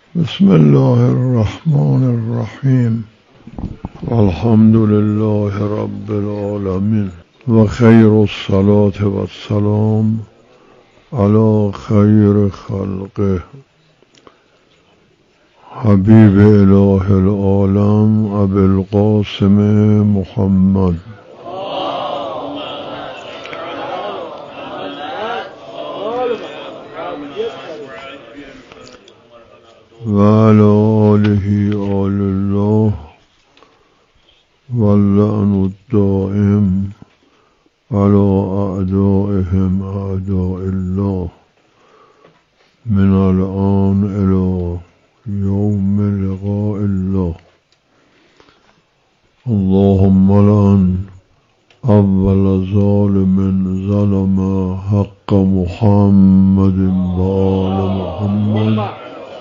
بسم الله الرحمن الرحیم الحمد لله رب العالمین و خیر الصلاة و السلام علی خیر خلقه حبیب اله العالم ابی القاسم محمد و علی آله آل الله واللعن الدائم على اعدائهم اعداء الله من الآن الى یوم لقاء الله. اللهم لعن اول ظالم ظلم حق محمد و آل محمد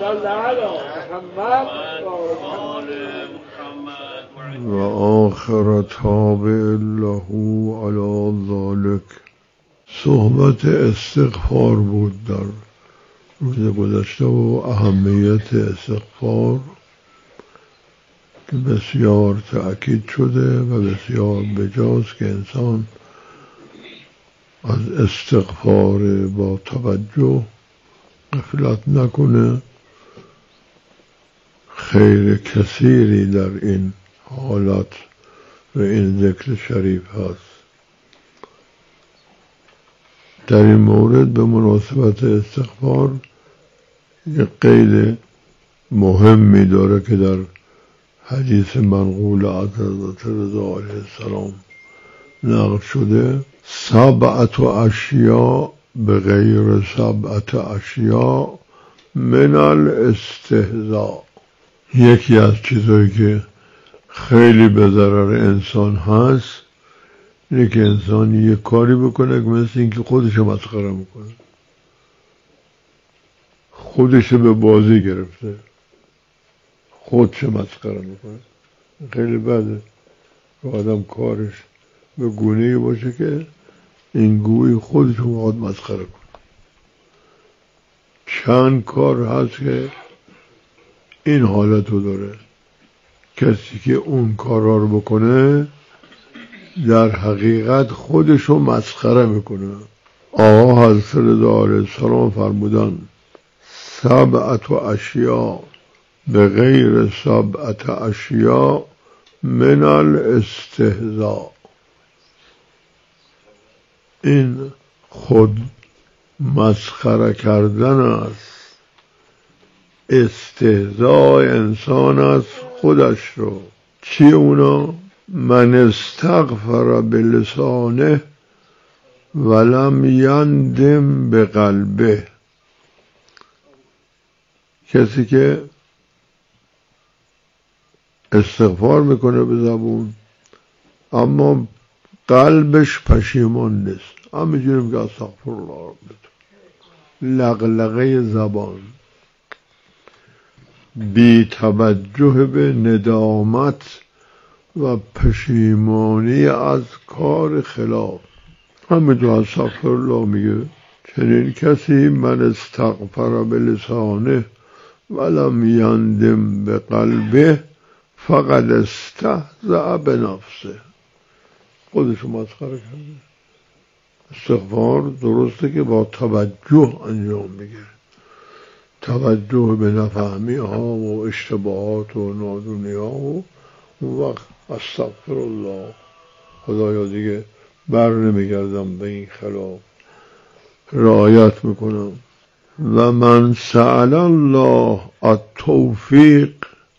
و آخر تابع له علی ذلك. صحبت استغفار بود در روز گذشته و اهمیت استغفار که بسیار تأکید شده و بسیار بجاست که انسان از استغفار با توجه غفلت نکنه. خیر کثیری در این حالت و این ذکر شریف هست. در این مورد به مناسبت استغفار یک قید مهمی داره که در حدیث منقول از حضرت رضا علیه السلام نقل شده: 7 اشیاء به غیر 7 اشیاء من الاستهزاء. یکی از چیزایی که خیلی به ضرر انسان هست اینه که انسان یک کاری بکنه که مثل اینکه خودشو مسخره میکنه، خودشو به بازی گرفته، خودشو مسخره میکنه. خیلی بده که آدم کارش به گونه‌ای باشه که این گویی خودشو باید مسخره کنه. چند کار هست که این حالتو داره. کسی که اون کارا رو بکنه در حقیقت خودشو مسخره میکنه. آقا حضرت رضا علیه السلام فرمودن 7 اشیاء به غیر 7 اشیاء من الاستهزاء. این خود مسخره کردن است، استهزاء انسان از خودش رو. چی اونا؟ من استغفر بلسانه ولم یندم به قلبه. کسی که استغفار میکنه به زبون اما قلبش پشیمان نیست، همینجوریم که استغفر الله لغلغه زبان، بی توجه به ندامت و پشیمانی از کار خلاف. همینطور استغفر الله میگه چنین کسی من استغفر بلسانه ولم یندم به قلبه فقد استهزأ بنفسه. خودشو مسخره کرده. استغفار درسته که با توجه انجام میگیره، توجه به نفهمی ها و اشتباهات و نادونی ها و اون وقت استغفر الله، خدایا دیگه بر نمیگردم به این خلاف، رعایت میکنم. و من سأل الله التوفیق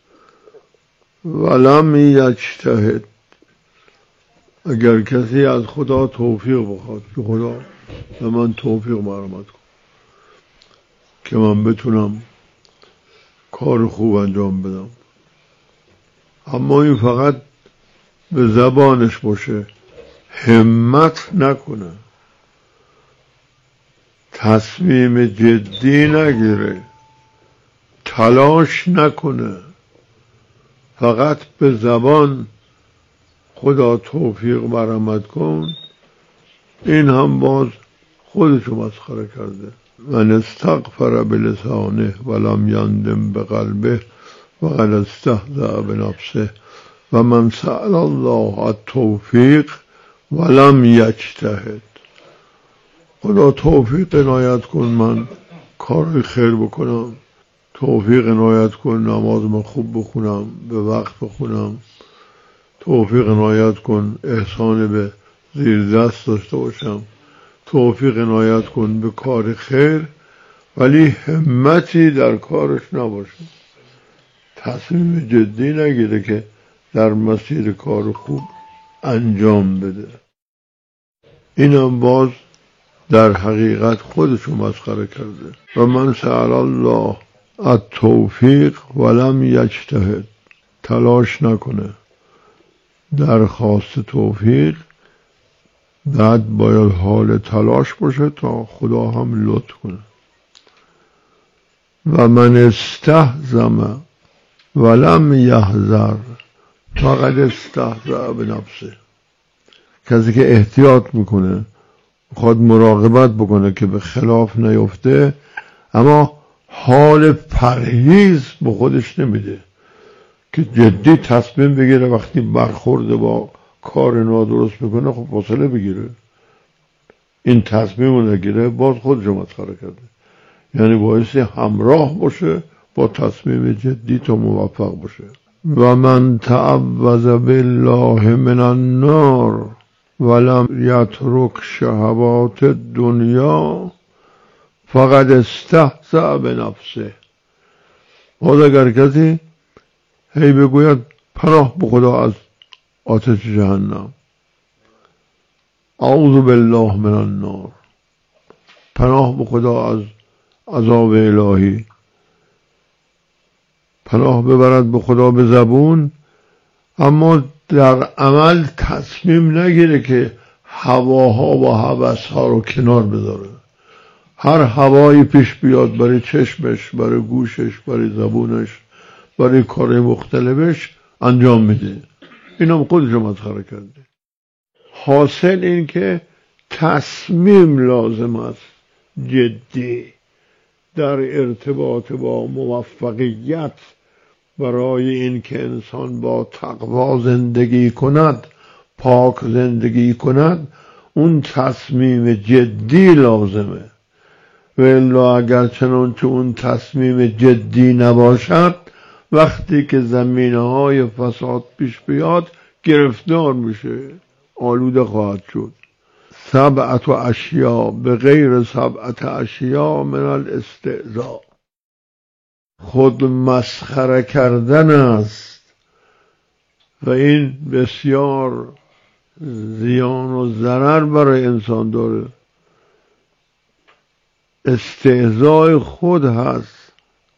ولم یجتهد. اگر کسی از خدا توفیق بخواد که خدا به من توفیق مرحمت کن که من بتونم کار خوب انجام بدم، اما این فقط به زبانش باشه، همت نکنه، تصمیم جدی نگیره، تلاش نکنه، فقط به زبان خدا توفیق مرحمت کن، این هم باز خودشو مسخره کرده. من استغفر بلسانه ولم یندم بقلبه وقد استهزأ بنفسه و من سأل الله التوفیق ولم یجتهد. خدا توفیق عنایت کن من کار خیر بکنم، توفیق عنایت کن نماز من خوب بخونم، به وقت بخونم، توفیق عنایت کن احسان به زیر دست داشته باشم، توفیق عنایت کن به کار خیر، ولی همتی در کارش نباشه، تصمیم جدی نگیره که در مسیر کار خوب انجام بده. اینم باز در حقیقت خودشو مسخره کرده. و من سأل الله التوفیق ولم یجتهد، تلاش نکنه، درخواست توفیق، بعد باید حال تلاش باشه تا خدا هم لطف کنه. و من استهزم ولم یحذر فقد استهزأ بنفسه. کسی که احتیاط میکنه، میخواد مراقبت بکنه که به خلاف نیفته، اما حال پرهیز به خودش نمیده که جدی تصمیم بگیره وقتی برخورد با کار نادرست میکنه خب فاصله بگیره. این تصمیم رو نگیره باز خودشو مسخره کرده. یعنی بایستی همراه باشه با تصمیم جدی تا موفق باشه. و من تعوذ بالله من النار ولم یترک شهوات الدنیا فقد استهزأ بنفسه. باز اگر کسی هی بگوید پناه به خدا از آتش جهنم، اعوذ بالله من النار، پناه به خدا از عذاب الهی، پناه ببرد به خدا به زبون، اما در عمل تصمیم نگیره که هواها و هوسها رو کنار بذاره. هر هوایی پیش بیاد برای چشمش، برای گوشش، برای زبونش، برای کار مختلفش انجام میده. اینم خودش رو مسخره کرده. حاصل این که تصمیم لازم است جدی در ارتباط با موفقیت، برای این که انسان با تقوا زندگی کند، پاک زندگی کند، اون تصمیم جدی لازمه. و الا اگر چنانچه اون تصمیم جدی نباشد، وقتی که زمینه‌های فساد پیش بیاد گرفتار میشه، آلوده خواهد شد. 7 اشیاء به غیر 7 اشیاء من الاستهزاء، خود مسخره کردن است و این بسیار زیان و ضرر برای انسان داره. استهزاء خود هست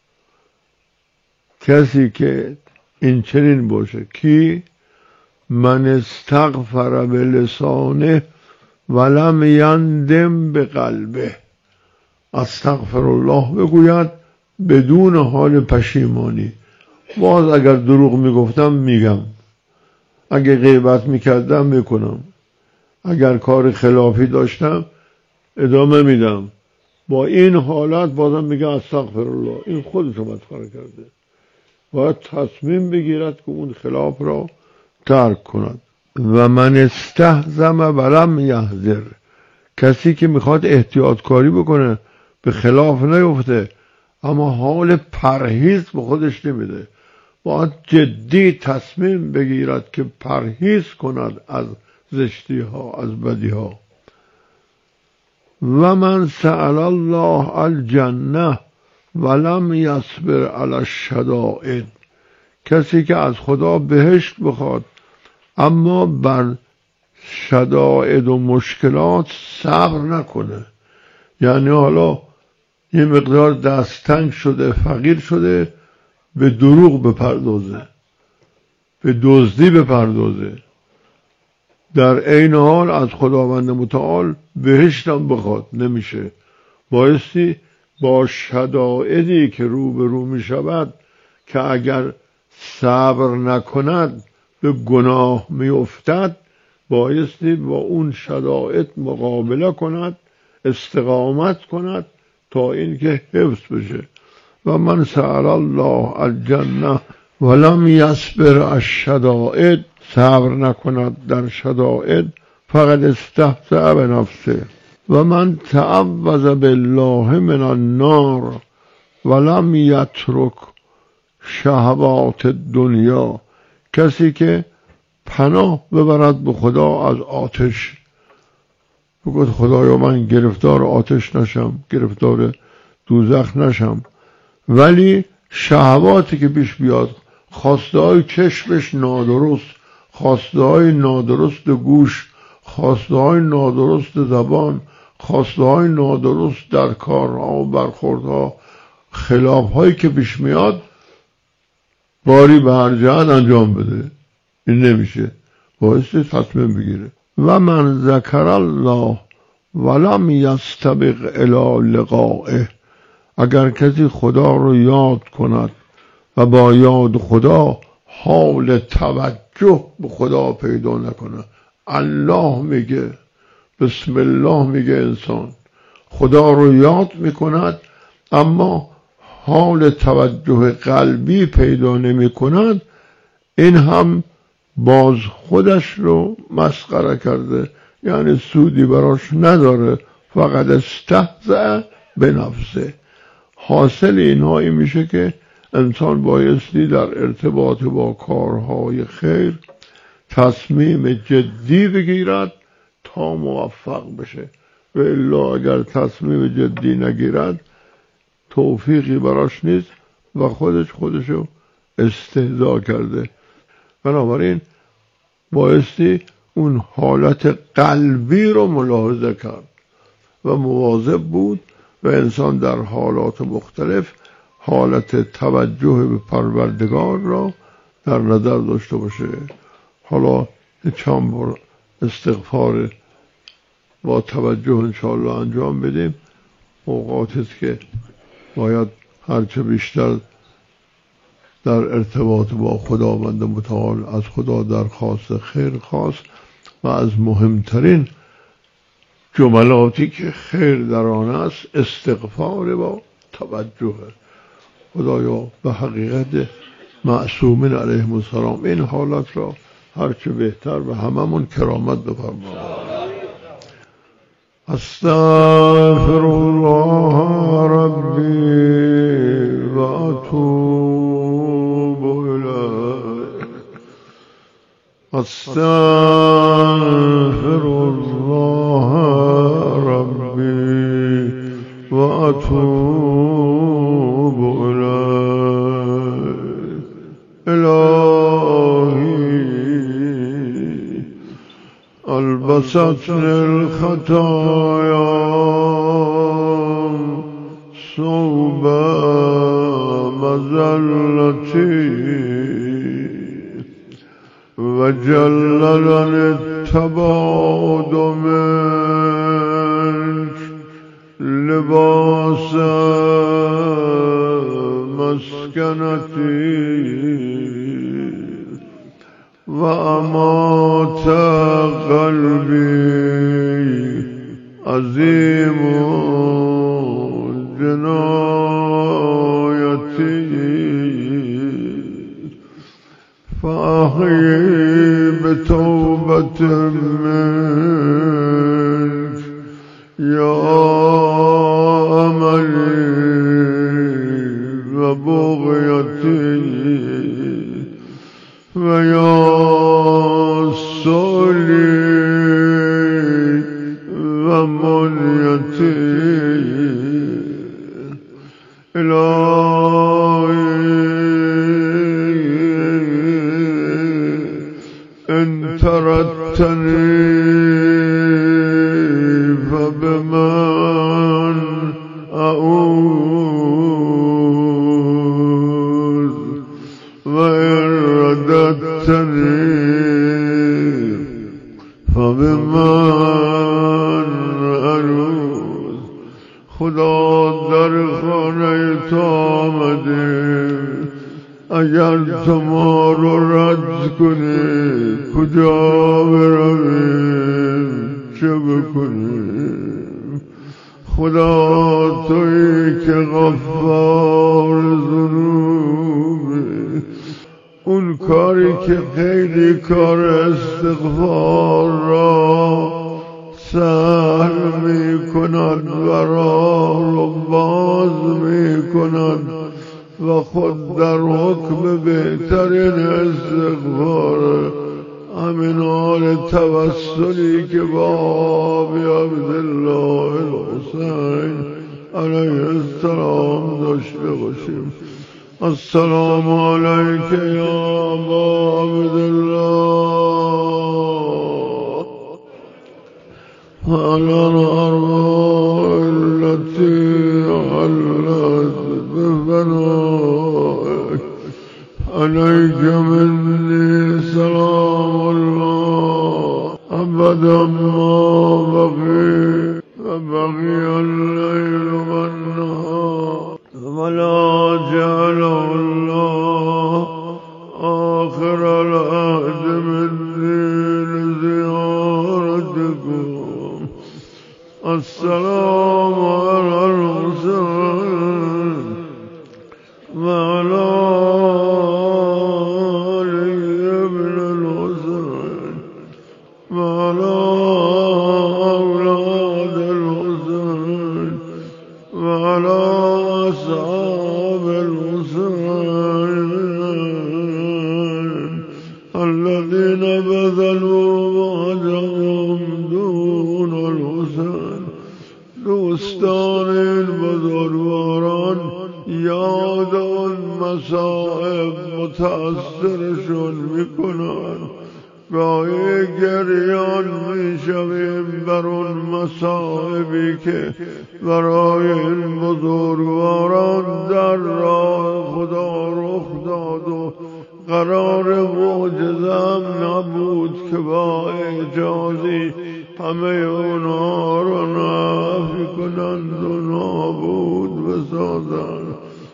کسی که این چنین باشه کی من استغفر بلسانه ولم یندم بقلبه، استغفر الله بگوید بدون حال پشیمانی. باز اگر دروغ میگفتم میگم، اگر غیبت میکردم میکنم، اگر کار خلافی داشتم ادامه میدم، با این حالت بازم میگه استغفر الله. این خودش رو مسخره کرده. باید تصمیم بگیرد که اون خلاف را ترک کند. و من استهزم ولم یحذر، کسی که میخواد احتیاطکاری بکنه به خلاف نیفته اما حال پرهیز به خودش نمیده، باید جدی تصمیم بگیرد که پرهیز کند از زشتی ها، از بدی ها. و من سأل الله الجنه ولم یصبر علی الشدائد، کسی که از خدا بهشت بخواد اما بر شدائد و مشکلات صبر نکنه. یعنی حالا یه مقدار دستتنگ شده، فقیر شده، به دروغ بپردازه، به دزدی بپردازه، در عین حال از خداوند متعال بهشتم بخواد، نمیشه. بایستی با شدائدی که روبرو می شود که اگر صبر نکند به گناه می افتد، بایستی با اون شدائد مقابله کند، استقامت کند تا این که حفظ بشه. و من سأل الله الجنه ولم یصبر الشدائد، صبر نکند در شدائد، فقد استهزأ بنفسه. و من تعوذ بالله من النار ولم یترک شهوات الدنیا، کسی که پناه ببرد به خدا از آتش، بگوید خدایا من گرفتار آتش نشم، گرفتار دوزخ نشم، ولی شهواتی که پیش بیاد، خواسته های چشمش نادرست، خواسته های نادرست گوش، خواسته های نادرست زبان، خواسته های نادرست در کارها و برخوردها، خلاف هایی که پیش میاد باری به هر جهت انجام بده. این نمیشه، بایستی تصمیم بگیره. و من ذکر الله ولم یستبق الی لقائه، اگر کسی خدا رو یاد کند و با یاد خدا حال توجه به خدا پیدا نکنه، الله میگه، بسم الله میگه، انسان خدا رو یاد میکند اما حال توجه قلبی پیدا نمی کند، این هم باز خودش رو مسخره کرده، یعنی سودی براش نداره، فقط استهزأ به نفسه. حاصل اینها این میشه که انسان بایستی در ارتباط با کارهای خیر تصمیم جدی بگیرد تا موفق بشه، و الا اگر تصمیم جدی نگیرد توفیقی براش نیست و خودشو استهزا کرده. بنابراین بایستی اون حالت قلبی رو ملاحظه کرد و مواظب بود و انسان در حالات مختلف حالت توجه به پروردگار را در نظر داشته باشه. حالا چند بار استغفار با توجه انشاءالله انجام بدیم. اوقاتی است که باید هرچه بیشتر در ارتباط با خداوند متعال از خدا درخواست خیر خواست و از مهمترین جملاتی که خیر در آن است استغفار با توجه. خدایا به حقیقت معصومین علیهم السلام این حالت را هرچه بهتر و هممون کرامت بفرما. استغفر الله ربی و اتوب الیه. استغفر الله ربی و اتوب الیه. الهی البستنی الخطایا صوب مزلتی و جللنی التباعد منک لباس مسکنتی و امات قلبی عظیم جنایتی فاحیی بتوبت منک یا املی و بغیتی و یا سولی و منیتی. الهی ان ترکتنی فبمن اعوذ و ان رددتنی فبمن ارجو. خدا در خانه تو آمدیم، اگر تو ما رو رد کنی کجا برویم، چه بکنیم؟ خدا تویی که غفار ذنوبی، اون کاری که خیلی کار استغفار را سهل می کند و راه رو باز می کند و خود در حکم بهترین استغفار همین حال توسلی که با آبی عبدالله الحسین علیه السلام داشته باشیم. السلام علیک یا ابا عبدالله و علی الارواح التي حلت بفنائك عليك مني سلام الله أبدا ما بقي وبقي الليل والنهار ولا جعله الله آخر العهد مني لزيارتكم. السلام على الحسين وعلى أولاد الحسين وعلى أصحاب الحسين الذين بذلوا وجههم دون الحسين. دوستان این بزرگواران یاد آن مصائب متأثرشون میکنند. گاهی گریان میشویم بر اون مصائبی که برای این بزرگواران در راه خدا رخ داد و قرار معجزه هم نبود که با اعجازی همه اونها رو نفی کنند و نابود بسازند.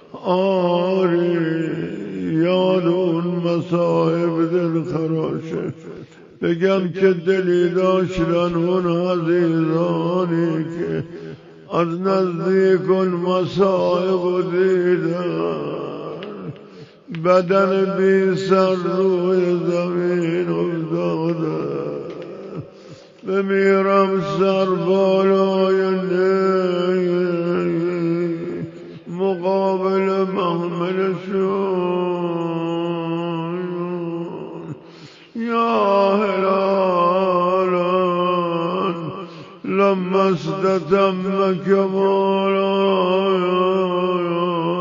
آری یاد اون مصائب دل خراشه. بگم که دلی داشتن اون عزیزانی که از نزدیک اون مصائب دیدن، بدن بی سر روی زمین افتاده، بمیرم سر بالای مقابل محملشون. یا هلالا لما استتم كمالا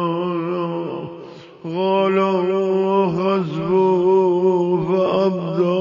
قال هو حسبه فأبدى